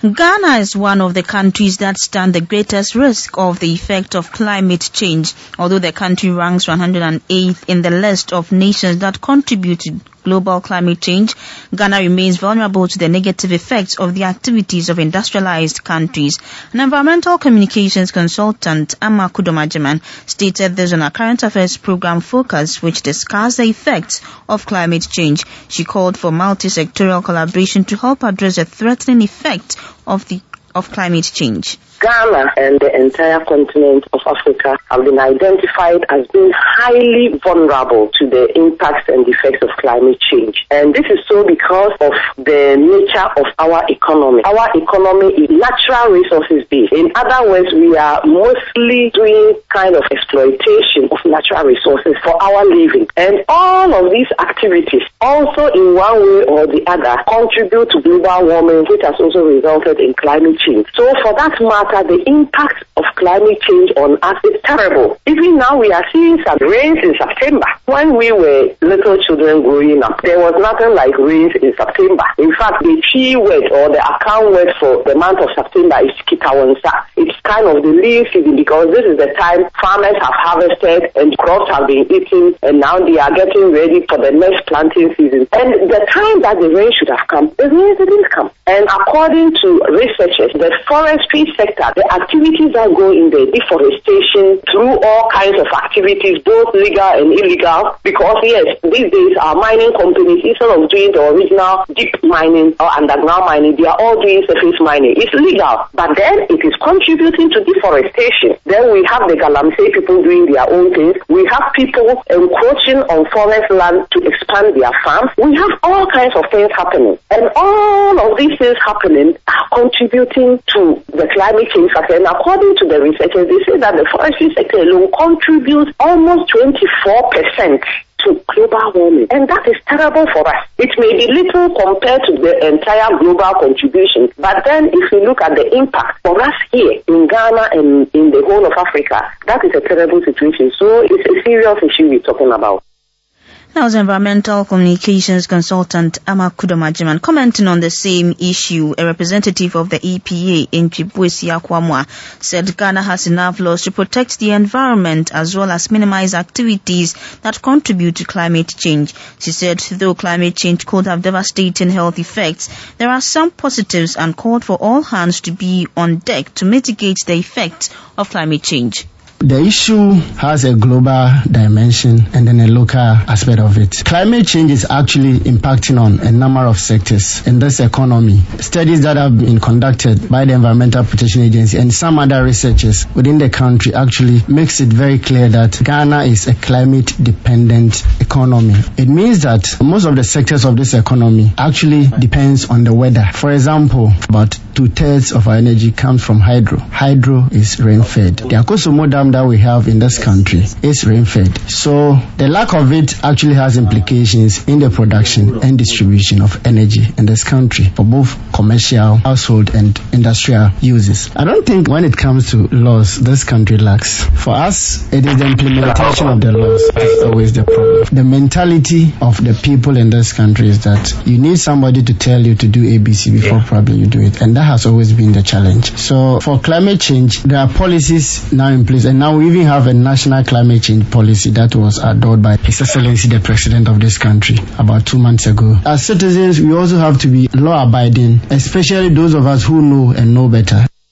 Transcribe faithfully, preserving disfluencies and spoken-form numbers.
Ghana is one of the countries that stand the greatest risk of the effect of climate change. Although the country ranks one hundred eighth in the list of nations that contribute to global climate change, Ghana remains vulnerable to the negative effects of the activities of industrialized countries. An environmental communications consultant, Amma Kudomajiman, stated this on a current affairs program Focus, which discussed the effects of climate change. She called for multi-sectoral collaboration to help address the threatening effect of the of climate change. Ghana and the entire continent of Africa have been identified as being highly vulnerable to the impacts and effects of climate change. And this is so because of the nature of our economy. Our economy is natural resources based. In other words, we are mostly doing kind of exploitation of natural resources for our living. And all of these activities also in one way or the other contribute to global warming, which has also resulted in climate change. So for that matter, the impact of climate change on us is terrible. Even now we are seeing some rains in September. When we were little children growing up, there was nothing like rains in September. In fact, the key word or the account word for the month of September is Kitawansa. It's kind of the leaf season because this is the time farmers have harvested and crops have been eaten, and now they are getting ready for the next planting season. And the time that the rain should have come, the rain didn't come. And according to researchers, the forestry sector, the activities that go in the deforestation through all kinds of activities, both legal and illegal, because yes, these days our mining companies, instead of doing the original deep mining or underground mining, they are all doing surface mining. It's legal, but then it is contributing to deforestation. Then we have the Galamsey people doing their own things. We have people encroaching on forest land to expand their farms. We have all kinds of things happening. And all of these things happening are contributing to the climate change factor. And according to the researchers, they say that the forestry sector alone contributes almost twenty-four percent to global warming. And that is terrible for us. It may be little compared to the entire global contribution, but then if you look at the impact for us here in Ghana and in the whole of Africa, that is a terrible situation. So it's a serious issue we're talking about. That was environmental communications consultant Amma Kudomajiman commenting on the same issue. A representative of the E P A in Chibuesi Akwamwa said Ghana has enough laws to protect the environment as well as minimize activities that contribute to climate change. She said though climate change could have devastating health effects, there are some positives and called for all hands to be on deck to mitigate the effects of climate change. The issue has a global dimension and then a local aspect of it. Climate change is actually impacting on a number of sectors in this economy. Studies that have been conducted by the Environmental Protection Agency and some other researchers within the country actually makes it very clear that Ghana is a climate-dependent economy. It means that most of the sectors of this economy actually depends on the weather. For example, about two-thirds of our energy comes from hydro. Hydro is rain-fed. The Akosomo Dam that we have in this country is rain-fed. So the lack of it actually has implications in the production and distribution of energy in this country for both commercial, household and industrial uses. I don't think when it comes to laws, this country lacks. For us, it is the implementation of the laws that's always the problem. The mentality of the people in this country is that you need somebody to tell you to do A B C before probably you do it. And that has always been the challenge. So for climate change, there are policies now in place. And now we even have a national climate change policy that was adored by His Excellency the President of this country about two months ago. As citizens, we also have to be law-abiding, especially those of us who know and know better.